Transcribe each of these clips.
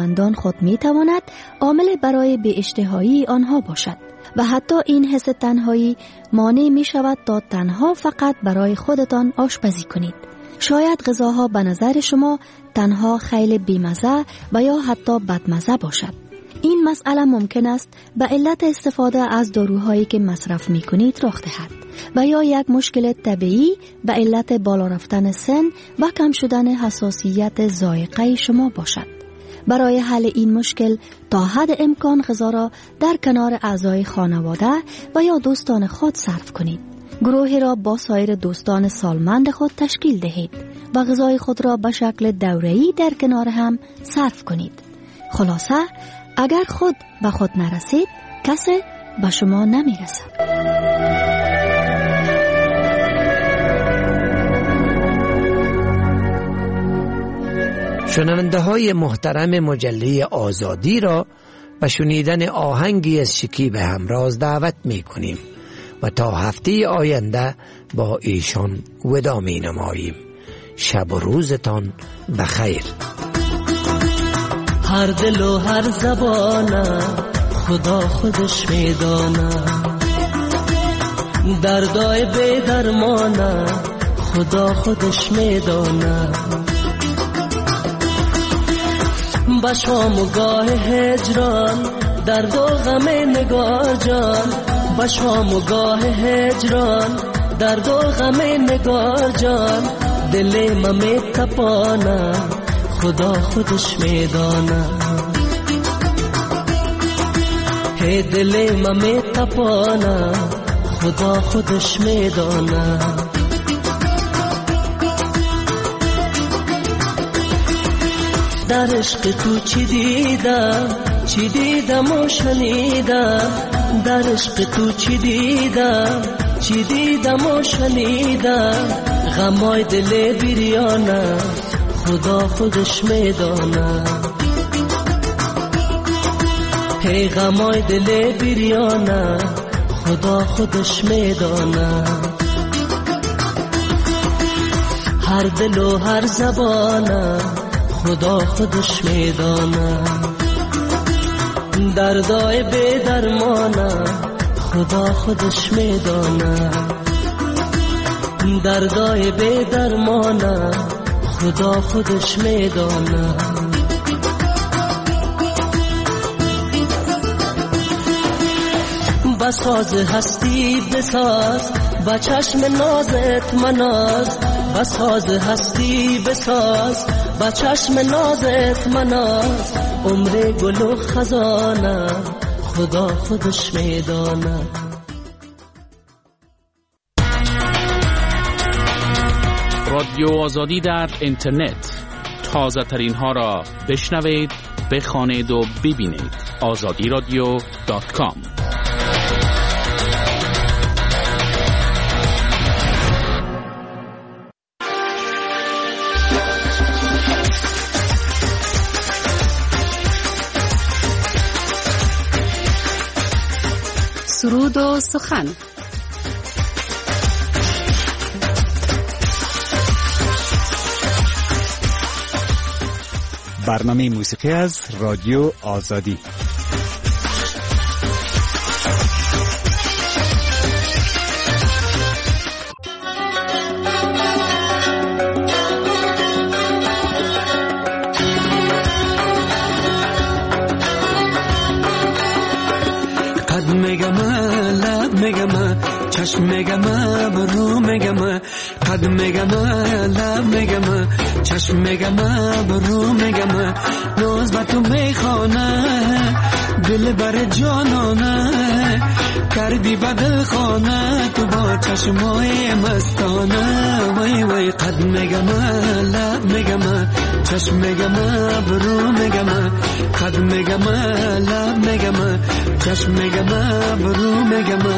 علاقمندان خود می تواند عامل برای بی اشتهایی آنها باشد و حتی این حس تنهایی مانع می شود تا تنها فقط برای خودتان آشپزی کنید. شاید غذاها به نظر شما تنها خیلی بیمزه و یا حتی بدمزه باشد. این مسئله ممکن است به علت استفاده از داروهایی که مصرف می کنید رخ دهد و یا یک مشکل طبیعی به علت بالا رفتن سن و کم شدن حساسیت ذائقه شما باشد. برای حل این مشکل تا حد امکان غذا را در کنار اعضای خانواده و یا دوستان خود صرف کنید. گروهی را با سایر دوستان سالمند خود تشکیل دهید و غذای خود را به شکل دوره‌ای در کنار هم صرف کنید. خلاصه اگر خود به خود نرسید کسی به شما نمیرسد. شنونده های محترم مجله آزادی را به شنیدن آهنگی از شکیب همراز دعوت می کنیم و تا هفته آینده با ایشان وداع می نماییم. شب و روزتان بخیر. هر دل و هر زبانه خدا خودش میدانه، دردای بی درمانه خدا خودش میدانه. با شام و گاه هجران درد و غم نگار جان، با شام و گاه هجران درد و غم نگار جان. دل من میتپانه خدا خودش میدانه، هی دل من میتپانه خدا خودش میدانه. در عشق تو چی دیدم و شنیدم، در عشق تو چی دیدم و شنیدم. غمای دل بیریانه خدا خودش میدانه، هی غمای دل بیریانه خدا خودش میدانه. هر دل و هر زبانه خدا خودش میدانه، دردای بی درمانه خدا خودش میدانه، دردای بی درمانه خدا خودش میدانه. بساز هستی بساز با چشم نازت مناز، بساز هستی بساز با چشم نازت مناز. عمر گل و خزانه خدا خودش میدانه. رادیو آزادی در اینترنت، تازه ترین ها را بشنوید، بخوانید و ببینید. azadiradio.com. سرود و سخن. برنامه موسیقی از رادیو آزادی. قد میگم لب میگم چشم میگم برو میگم، قد میگم لب میگم چشم میگم برو میگم. ناز با تو میخوانه دل بر جانانه، کردی بدل خانه تو با چشمای مستانه. وای وای قد میگم لب میگم چشم میگم برو میگم، قد میگم لب میگم چشم میگم برو میگم.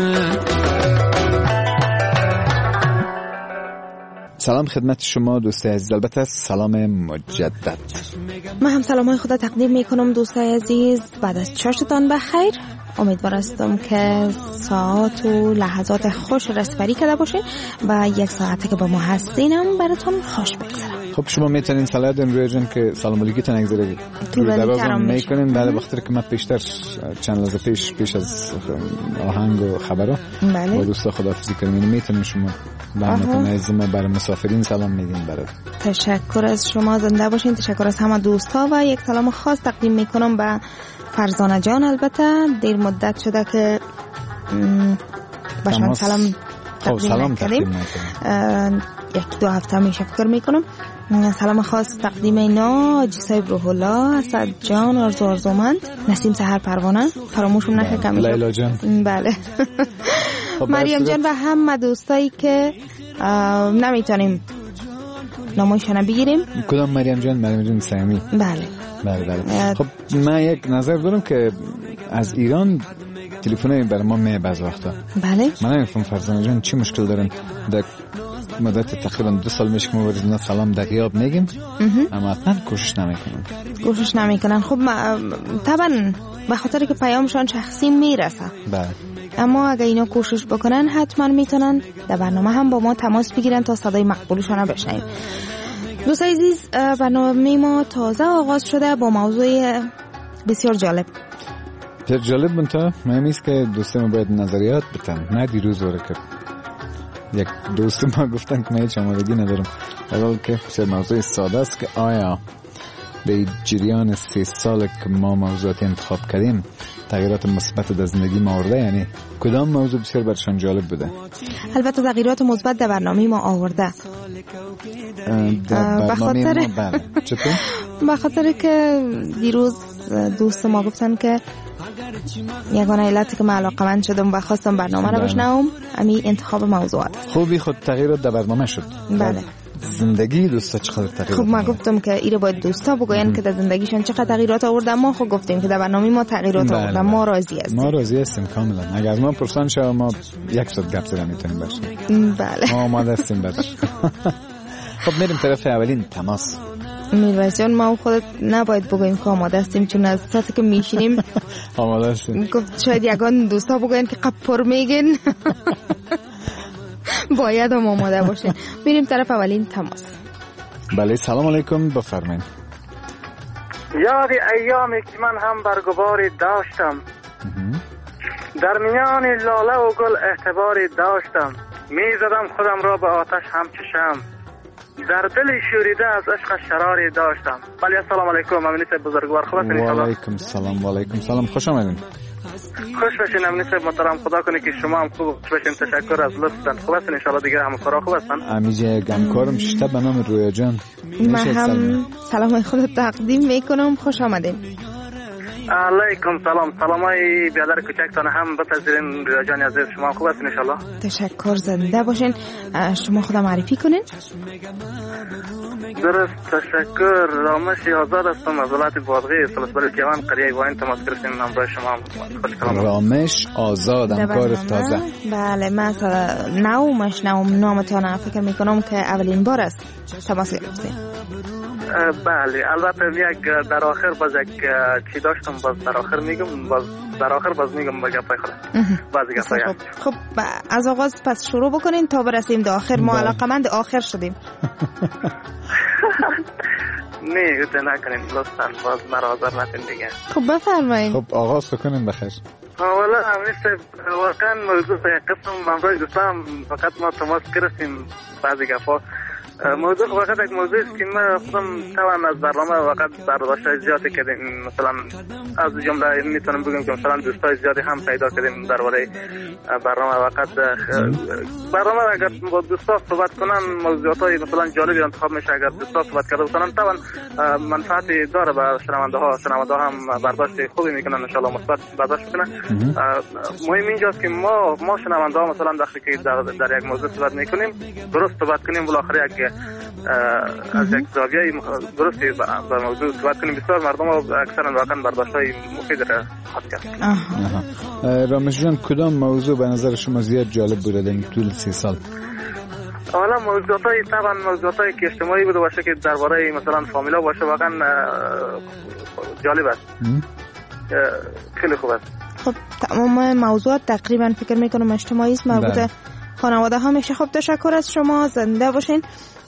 سلام خدمت شما دوستای عزیز، البته سلام مجدد. من هم سلامای خدا تقدیم میکنم دوستای عزیز. بعد از چاشتان بخیر، امیدوار هستم که ساعت و لحظات خوش رسپری کرده باشین و یک ساعته که با ما هستینم براتون خوش بگذره. خب شما میتونین صلاح دین روی جان که سلام علیکم نگذارید تو درازم میکنین. بله بخاطر که من پیشتر چند لحظه پیش از آهنگ و خبرها با دوستا خداحافظی کردیم. میتونین شما برنامه از ما برای مسافرین سلام میگین برات. تشکر از شما، زنده باشین. تشکر از همه دوستا و یک سلام خاص تقدیم میکنم به فرزانه جان. البته دیر مدت شده که باشم سلام تقدیم کردیم، یک دو هفته میشه فکر میکنم. سلام خاص تقدیم اینا حاجی صاحب روح الله، اسد جان، آرزومند، نسیم سحر پروانه، فراموشم نکنم لیلا جان. بله مریم جان و همه دوستایی که نمیتونیم نامشون بگیریم. کدام مریم جان؟ مریم جان سامی. بله بله. خب من یک نظر دارم که از ایران تلفن‌های برای ما می بعض وقتا. بله. من نمی‌فهمم فرزانه جان چی مشکل دارن. در مدت تقریبا 2 سال میشه که ما ورزنا سلام دقیق میگیم، اما اصلا کوشش نمیکنن. خب طبعا به خاطر که پیامشان شخصی میرسه. بله. اما اگه اینا کوشش بکنن حتما میتونن در برنامه هم با ما تماس بگیرن تا صدای مقبولشون رو بشنویم. دوستان عزیز، برنامه ما تازه آغاز شده با موضوع بسیار جالب. جالب بنتا مهم است که دوستان باید نظریات بتن. نه دیروز وره کرد یک دوست ما گفتن که من هیچ آمادگی ندارم، حالا که بسیار موضوع ساده است که آیا به جریان 3 سال که ما موضوعات انتخاب کردیم تغییرات مثبت در زندگی ما آورده؟ یعنی کدام موضوع بسیار برشان جالب بوده؟ البته تغییرات مثبت در برنامه ما آورده. به خاطر که دیروز دوست ما گفتن که یگانه علتی که من علاقه‌مند شدم و خواستم برنامه را بشنوم همین انتخاب موضوعات. خوبی خود تغییرات در برنامه شد. بله. زندگی دوستا چقدر تغییرات؟ خب ما گفتم که ایره باید دوستا بگوین که در زندگیشون چقدر تغییرات آورده. ما خب گفتیم که در برنامه ما تغییرات آورده. ما راضی هستیم. ما راضی هستیم کاملا. اگر ما پرسان شما ما 100 گپ زدن میتونیم باشیم. بله. ما آماده هستیم بعدش. خب میریم طرف اولین تماس. میرویس جان، ما خودت نباید بگویم که آماده هستیم، چون از ساعتی که میشینیم آماده هستیم. گفت شاید یگان دوستا بگوین که قپر میگن. باید هم آماده باشین. میریم طرف اولین تماس. بله سلام علیکم، بفرمایید. یاد ایامی که من هم برگباری داشتم، در میان لاله و گل اعتباری داشتم، میزدم خودم را به آتش همچشم، در دل شوریده از عشق شراری داشتم. بله السلام علیکم، امینی صاحب بزرگوار، خوب هستین؟ و علیکم السلام. و علیکم السلام، خوش آمدین. خوش باشین امینی صاحب محترم، خدا کنه که شما هم خوب باشین. تشکر از لطفتان. خوب هستین ان شاء الله؟ دیگه همکارا خوب هستن؟ امیجه گمکارم شته به نام رویا جان. من هم سلام خودت تقدیم میکنم. خوش آمدین. علیکم سلام. سلامای بیادر کوچکتان هم بپذیرین. رویا جان عزیز شما خوب هستین ان شاء الله؟ تشکر، زنده باشین. شما خودم معرفی کنین. درست، تشکر. رامش آزاد هستم از ولایت بادغیس، سلسبل کیوان، قریه واین تماس گرفتیم همراه شما. خوش کلام. رامش آزاد، همکار تازه. بله من نامتان فکر میکنم که اولین بار است تماس گرفتیم. بله البته یک در آخر باز یک چی داشتم، باز در آخر میگم، باز در آخر باز میگم با گپای خودم. بعضی گپای. خب از آغاز پس شروع بکنین تا برسیم در آخر. ما علاقمند آخر شدیم. نه گوته نکنین لطفاً، باز مرازر نتین دیگه. خب بفرمایید. خب آغاز کنین بخیر. اولا مثل واقعا موضوع قسم من دوستان فقط ما تماس گرفتیم بعضی گپا. موضوع فقط یک موضوع است که من خودم توان از برنامه فقط برداشت زیادی کردیم. مثلا از جمله میتونم بگم که مثلا دوستای زیادی هم پیدا کردیم درباره برنامه. فقط برنامه اگر با دوستا صحبت کنن موضوعاتای مثلا جالبی انتخاب میشه. اگر دوستا صحبت کرده مثلا توان منفعتی داره به شنونده ها هم برداشت خوبی میکنن ان شاء الله، مثبت برداشت میکنن. مهم اینجاست که ما شنونده ها مثلا وقتی که در یک موضوع صحبت میکنیم درست صحبت کنیم، بالاخره یک از یک زاویه درستی به موضوع صحبت کنیم. بسیار مردم اکثرا واقعا برداشت‌های مفید را خواهد کرد. رامش جان کدام موضوع به نظر شما زیاد جالب بوده در طول 3 سال؟ حالا موضوعاتی که اجتماعی بوده باشه که درباره مثلا فامیلا باشه واقعا جالب است. خیلی خوب است. خب تمام موضوعات تقریبا فکر میکنم اجتماعی است، مربوط خانواده ها میشه. خب تشکر از شما، زنده باشین.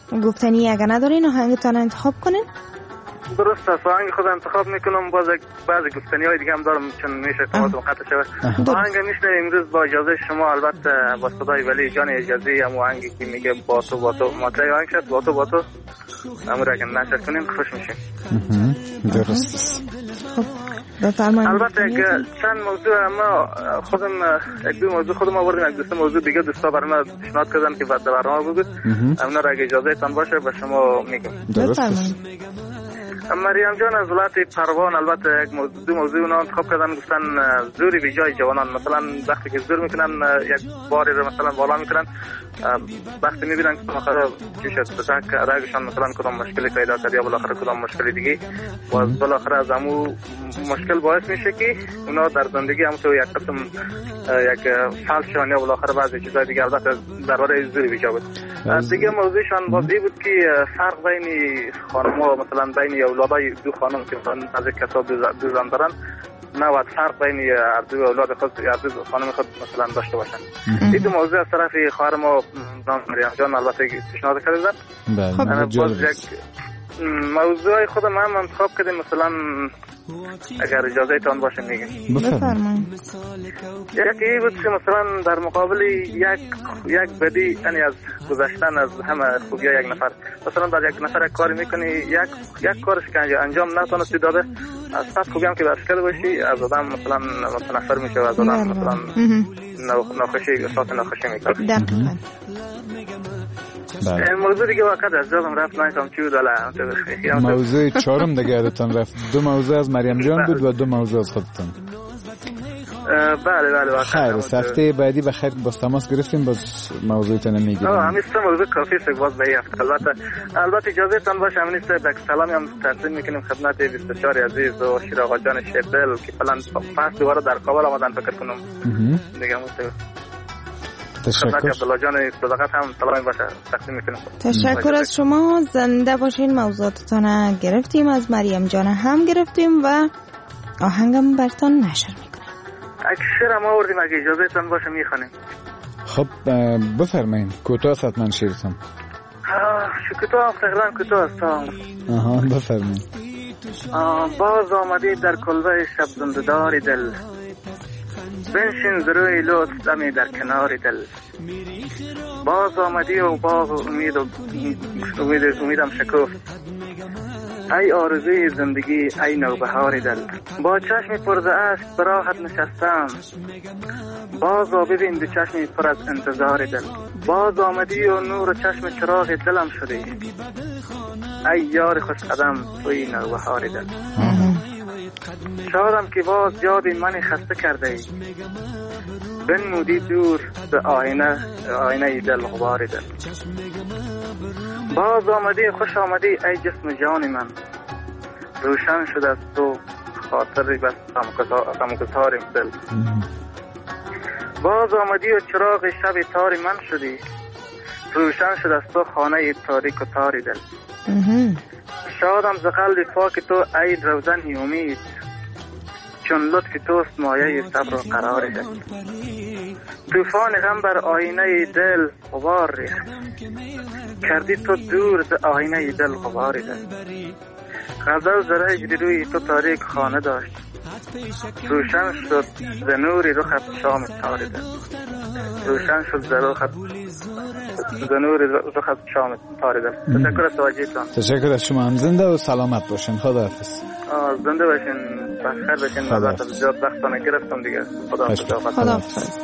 گفتنی اگر ندارین آهنگتان انتخاب کنین؟ درست است، آهنگ خود انتخاب میکنم، بعضی گفتنی های دیگه هم دارم چون میشه تماس قطع شود. آهنگ میشنویم امروز با اجازه شما، البته با صدای ولی جان اجازی، هم آهنگی که میگه با تو ماتای آهنگ شد با تو امور اگر نشر کنیم خوش میشیم. درست است. البته چند موضوع اما خودم یک دو موضوع خودم آوردیم، یک دو موضوع دیگه دوستا برای ما پیشنهاد کردن که بعد برنامه بود، اونا را اگه اجازه تان باشه به شما میگم. درست است. مریم جان از ولایت پروان البته یک دو موضوع اونا انتخاب کردن، گفتن زوری به جای جوانان. مثلا وقتی که زور میکنن یک باری رو مثلا بالا میکنن، وقتی میبینن که مثلا چی شد بسک رگشان مثلا کدام مشکلی پیدا کرد یا بالاخره کدام مشکلی دیگه و بالاخره از همون مشکل باعث میشه که اونا در زندگی هم تو یک قسم یک فلشان یا بالاخره بعضی چیزای دیگه البته درباره زوری به جا بود. دیگه موضوعشان بازی بود که فرق بین خانم‌ها مثلا بین اولادای دو خانم که بعضی کسا دو زن دارن نباید فرق بین دو اولاد خود یا دو خانم خود مثلا داشته باشن. این دو موضوع از طرف خواهر ما مریم جان البته پیشنهاد کردن. بله. موضوع خودم هم انتخاب کردیم، مثلا اگر اجازه تان باشه میگیم. بفرمایید. یکی بود که مثلا در مقابل یک بدی، یعنی از گذشتن از همه خوبی یک نفر، مثلا در یک نفر کاری میکنی، یک کارش که انجام نتونستی داده، از صد خوبی هم که برش کرده باشی از آدم مثلا متنفر میشه و از آدم مثلا ناخوشی احساس ناخوشی میکنه. دقیقاً. موضوع دیگه وقت از جادم رفت نایتم چی بود ولی موضوع چهارم دیگه یادتان رفت. دو موضوع از مریم جان بود و دو موضوع از خودتان. بله خیر، هفته بعدی بخیر باز تماس گرفتیم، باز موضوعتون میگیم. همین سه موضوع کافی است باز به هفته. البته اجازه تان باشه همین سه یک سلامی هم تقدیم میکنیم خدمت 24 عزیز و شیر آقا جان شیردل که فعلا پس دوباره در کابل آمدن فکر کنم دیگه تشکر. عبدالله جان صداقت هم سلامی باشه تقدیم میکنم. تشکر از شما، زنده باشین. موضوعاتتان گرفتیم، از مریم جان هم گرفتیم و آهنگم برتان نشر میکنیم. شعر ما آوردیم اگه اجازه تان باشه میخوانیم. خب بفرمایید. کوتاه حتما شعرتون. کوتاه تقریبا کوتاه است. بفرمایید. باز آمدی در کلبه شب زنده‌دار دل، بنشین ز روی لطف دمی در کنار دل. باز آمدی و باغ امیدم شکفت، ای آرزوی زندگی ای نوبهار دل. با چشم پر ز اشک به راحت نشستم، باز ببین دو چشم پر از انتظار دل. باز آمدی و نور چشم چراغ دلم شدی، ای یار خوش قدم توی نوبهار دل. شادم که باز یاد من خسته کرده ای، بنمودی دور به آینه دل غبار دل. باز آمدی خوش آمدی ای جسم جان من، روشن شد از تو خاطری بس غمگسار دل. باز آمدی و چراغ شب تار من شدی، روشن شد از تو خانه تاریک و تاری دل. شادم ز قلب پاک تو ای روزن امید، چون لطف توست مایه صبر و قرار دل. طوفان غم بر آینه دل غبار ریخت، کردی تو دور ز آینه دل غبار دل. غزل ز هجر روی تو تاریک خانه داشت، روشن شد ز نوری رخت شام تار دل. روشن شد ز نوری رخت شام تار دل. تشکر از توجهتان. تشکر از شما هم. زنده و سلامت باشین. خداحافظ. زنده باشین، بخیر باشین. نظرت زیاد وقتانه گرفتم دیگه. خداحافظ.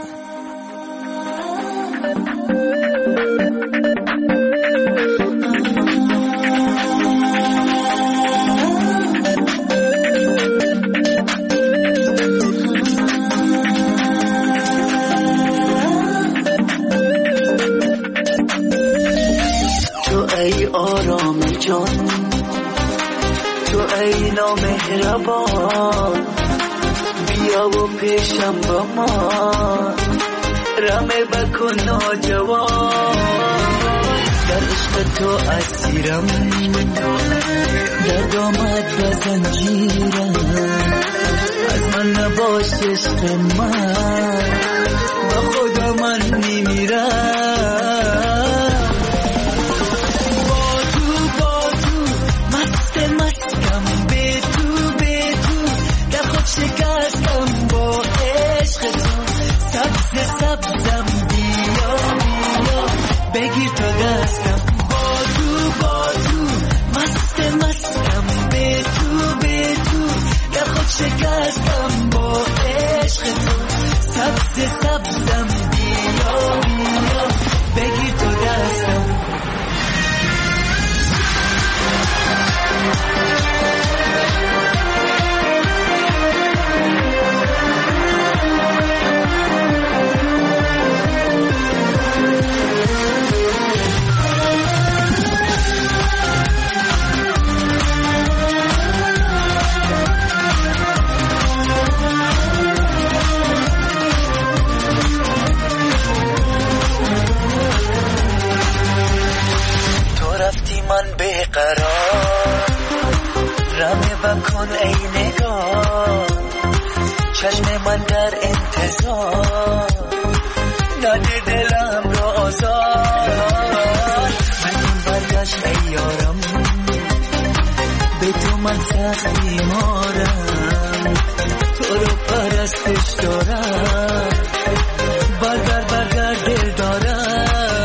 تو ای آرام جان، تو ای نامهربان، بیا و پیشم با ما رمه بکن ناجوان. در عشق تو اسیرم، در دامت و زنجیرم، از من نباش عشق من، با خدا من میمیرم. شکستم با عشق تو سبز سبزم بیا بیا بگیر تو دستم من بیقرار رمه بکن ای نگاه چشم من در انتظار نده دلم را آزار من برگشت ای یارم به تو من سخت بیمارم تو رو پرستش دارم برگر دل دارم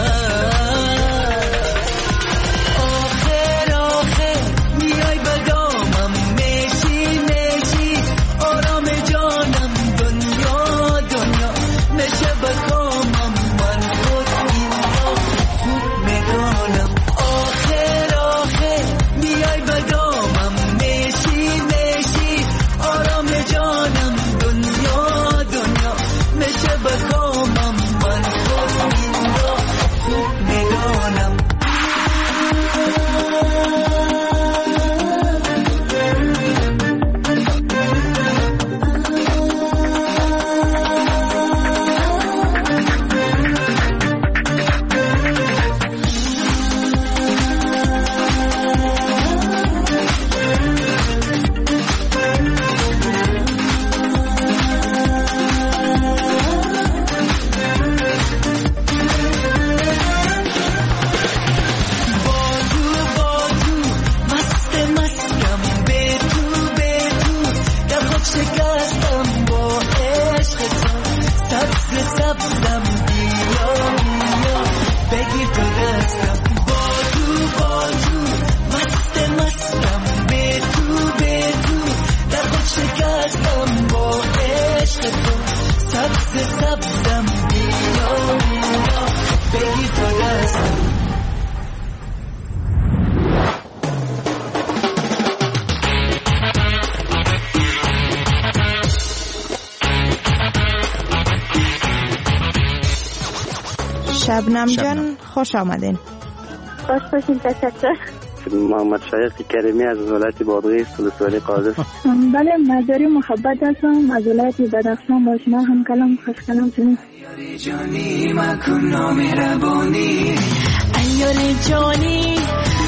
شبنم جان خوش آمدین. خوش باشین. تشکر. محمد شایق کریمی از ولایت بادغیس ولسوالی قادس. بله مزاری محبت هستم از ولایت بدخشان. با شما هم کلام خوش کلام شدیم. ایار جانی مکن نامهربانی ایار جانی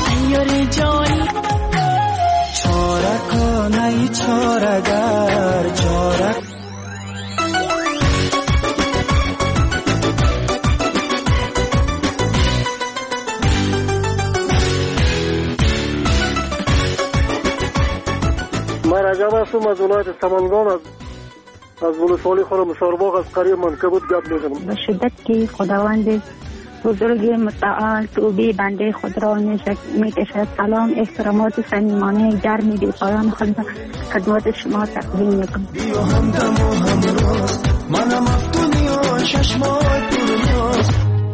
چاره کنی چاره گر چاره من رجب هستم از ولایت سمنگان از ولسوالی خانم شارباغ از قریه منکبوت گپ میزنم. به شدت که خداوند بزرگ متعال توبه بنده خود را میکشد. سلام احترامات صمیمانه گرمی بی پایان خود خدمت شما تقدیم میکنم. بیا همدم و همراز منم افتونی و چشمای پرنیاز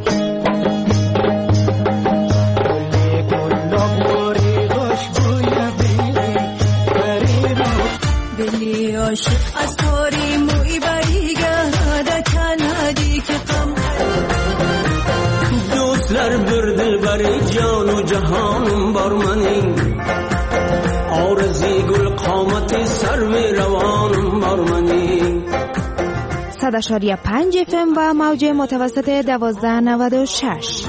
دلی عاشق از تاری موی بریگه دکنادی که قم دوستلر بر دل بری جان و جهانم بر منی آرزی گل قامت سرو روانم بر منی 100.5 FM و موج متوسط 1296.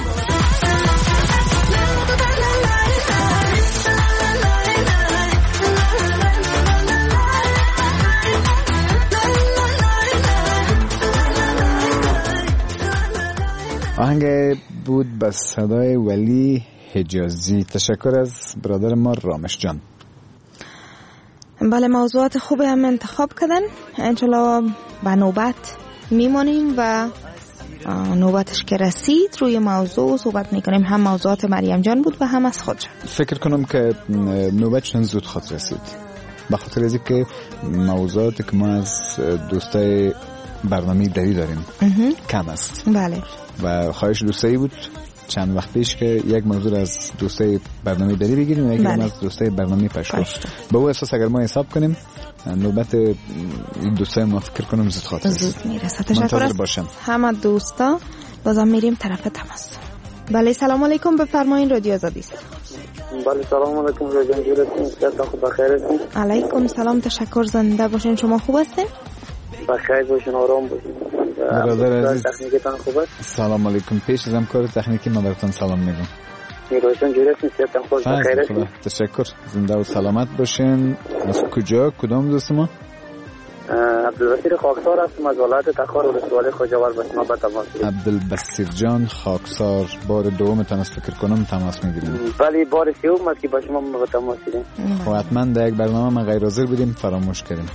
آهنگ بود به صدای ولی حجازی. تشکر از برادر ما رامش جان. بله موضوعات خوبی هم انتخاب کردن. انشالله به نوبت میمانیم و نوبتش که رسید روی موضوع صحبت میکنیم. هم موضوعات مریم جان بود و هم از خود جان. فکر کنم که نوبتشون زود خود رسید. به خاطر از اینکه موضوعاتی که ما از دوستای برنامه دری داریم کم است. بله. و خواهش دوستایی بود چند وقت پیش که یک موضوع از دوستای برنامه دری بگیریم و یک از دوستای برنامه پشتو. به او اساس اگر ما حساب کنیم نوبت این دوستای ما فکر کنم زود خاطر زود میرسه. تشکر از همه دوستا. بازم میریم طرف تماس. بله سلام علیکم، بفرمایید رادیو آزادی است. بله سلام علیکم رادیو آزادی است. خوب بخیر هستین؟ علیکم سلام، تشکر، زنده باشین. شما خوب هستین؟ بخیر باشین، آرام باشین. برادر عزیز تکنیکتان خوب است؟ سلام علیکم. پیش از همکار تکنیکی ما براتون سلام میگم. میروشن جوری هستین؟ صحتتان خوب بخیر هستین؟ تشکر، زنده و سلامت باشین. از کجا کدام دوست ما؟ عبدالبصیر خاکسار هستم از ولایت تخار ولسوالی خوجاورد به شما به تماس میگیرم. عبدالبصیر جان خاکسار، بار دومتان است فکر کنم تماس میگیریم. بله بار سوم است که به شما به تماس میگیریم. خب حتما در یک برنامه ما غیر حاضر بودیم فراموش کردیم.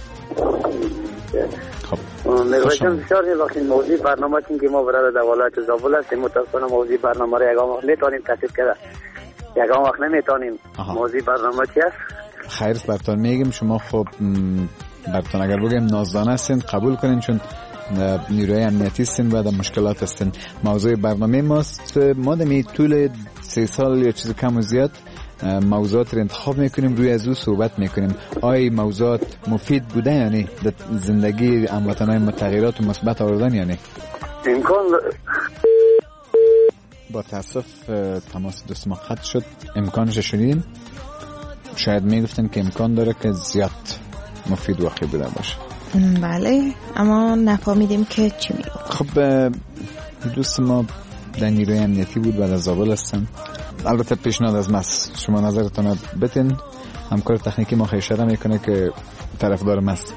خب میروشن بسیار وقتی موضوع برنامه که ما برای در ولایت زابل هستیم متاسفانه موضوع برنامه را یگان وقت میتونیم تصدیق کرده، یگان وقت نمیتونیم. موضوع برنامه چی است؟ خیر براتون میگیم. شما خب براتون اگر بگیم نازدانه هستین قبول کنین چون نیروی امنیتی هستین و در مشکلات هستین. موضوع برنامه ماست. ما دمی طول 3 سال یا چیز کم و زیاد موضوعات رو انتخاب میکنیم، روی از او صحبت میکنیم. آیا موضوعات مفید بوده یعنی در زندگی هموطنان ما تغییرات مثبت آوردن یعنی؟ امکان با تاسف تماس دوست ما قطع شد. امکانش شنیدین؟ شاید میگفتن که امکان داره که زیاد مفید واقعی بوده باشه. بله اما نفهمیدیم که چی میگه. خب دوست ما در نیروی امنیتی بود و در زابل هستن. البته پیشنهاد از ماست، شما نظرتون بتین. همکار تکنیکی ما خیشره میکنه که طرفدار ماست.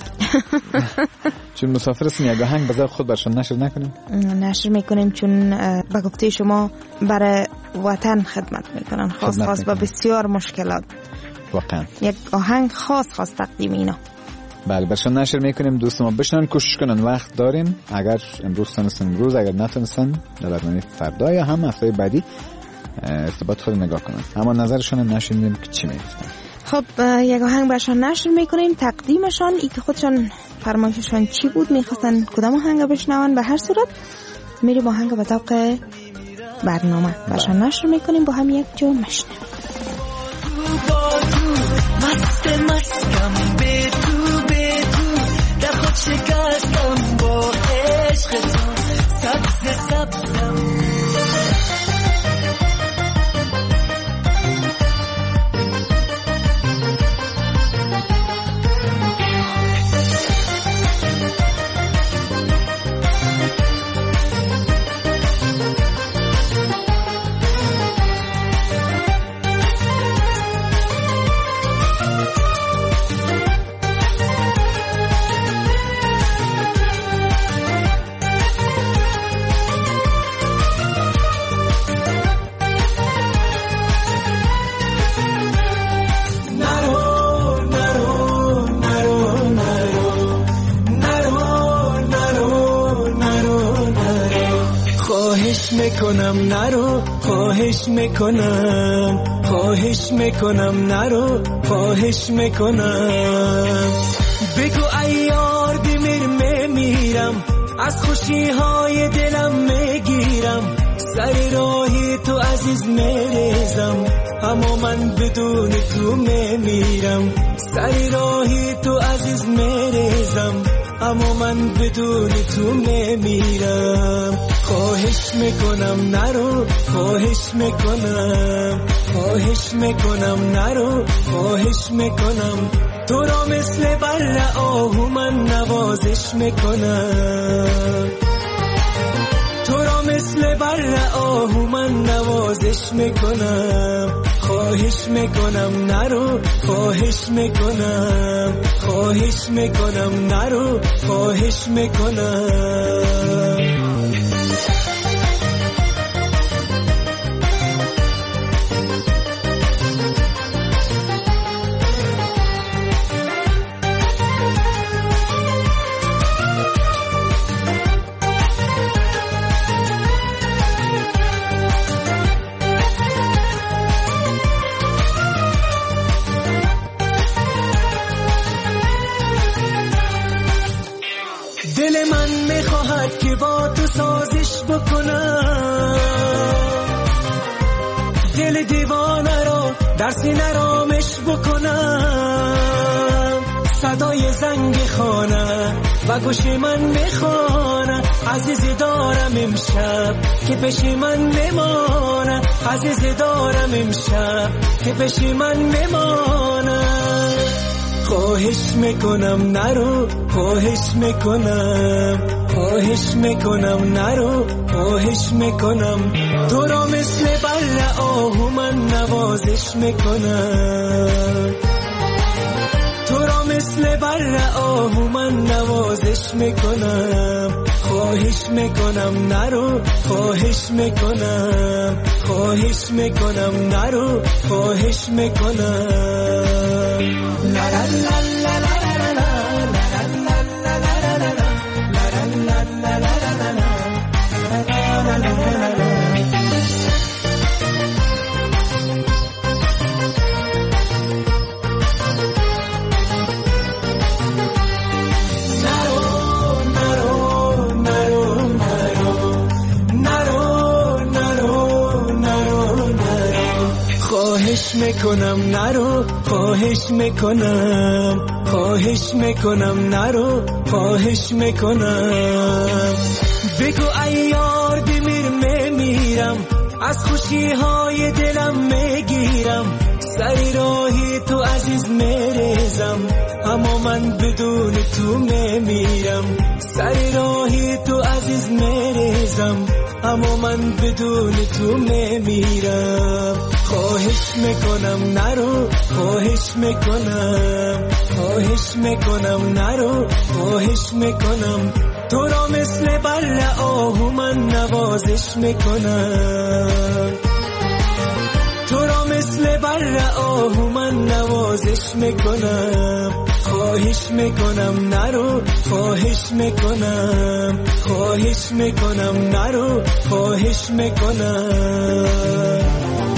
چون مسافر هستیم یک آهنگ بذار خود برشان نشر نکنیم. نشر میکنیم چون به گفته شما برای وطن خدمت میکنن، خاص با بسیار مشکلات. واقعا یک آهنگ خاص تقدیم اینا. بله برشان نشر میکنیم. دوست ما بشنن، کوشش کنن. وقت داریم، اگر امروز تونستن امروز، اگر نتونستن در برنامه فردا یا هم هفته بعدی ارتباط خود نگاه کنن. اما نظرشون نشنیدیم که چی میگفتن. خب یک آهنگ برشان نشر میکنیم، تقدیمشان ای که خودشان فرمایششان چی بود، میخواستن کدام آهنگ بشنون. به هر صورت میریم آهنگ به طبق برنامه برشان نشر میکنیم، با هم یک جو مشنویم. مستم به تو در خود شکستم با عشق تو، سبزم خواهش میکنم نرو، خواهش میکنم بگو ایار بمیر میمیرم، از خوشی های دلم میگیرم، سر راهی تو عزیز میریزم، اما من بدون تو میمیرم، سر راهی تو عزیز میریزم، اما من بدون تو میمیرم. خواهش میکنم نرو، خواهش میکنم نرو، خواهش میکنم تو را مثل بر آهو من نوازش میکنم، تو را مثل بر آهو من نوازش میکنم. خواهش میکنم نرو، خواهش میکنم نرو، خواهش میکنم. با تو سازش بکنم، دل دیوانه رو در سینه رامش بکنم، صدای زنگ خانه و گوش من میخوانه، عزیزی دارم امشب که پیش من میمانه، عزیزی دارم امشب که پیش من میمانه. خواهش میکنم نرو، خواهش میکنم، خواهش میکنم نرو، خواهش میکنم، تو را مثل بر آهو من نوازش میکنم، تو را مثل بر آهو من نوازش میکنم. خواهش میکنم نرو، خواهش میکنم، خواهش میکنم نرو، خواهش میکنم. لا لا لا لا لا لا خواهش میکنم نرو، خواهش میکنم، خواهش میکنم نرو، خواهش میکنم. بگو ایار بمیر میمیرم، از خوشی های دلم میگیرم، سری راهی تو عزیز میریزم، اما من بدون تو میمیرم، سری راهی تو عزیز میریزم، اما من بدون تو میمیرم. خواهش میکنم نرو، خواهش میکنم، خواهش میکنم نرو، خواهش میکنم، تو را مثل بر آهو من نوازش میکنم، تو را مثل بر آهو من نوازش میکنم. خواهش میکنم نرو، خواهش میکنم، خواهش میکنم نرو، خواهش میکنم.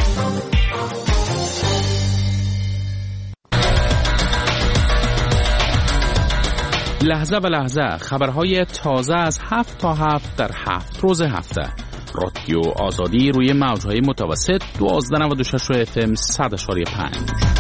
لحظه به لحظه خبرهای تازه از 7 تا 7 در 7 روز هفته. رادیو آزادی روی موجهای متوسط 1296 FM 100.5.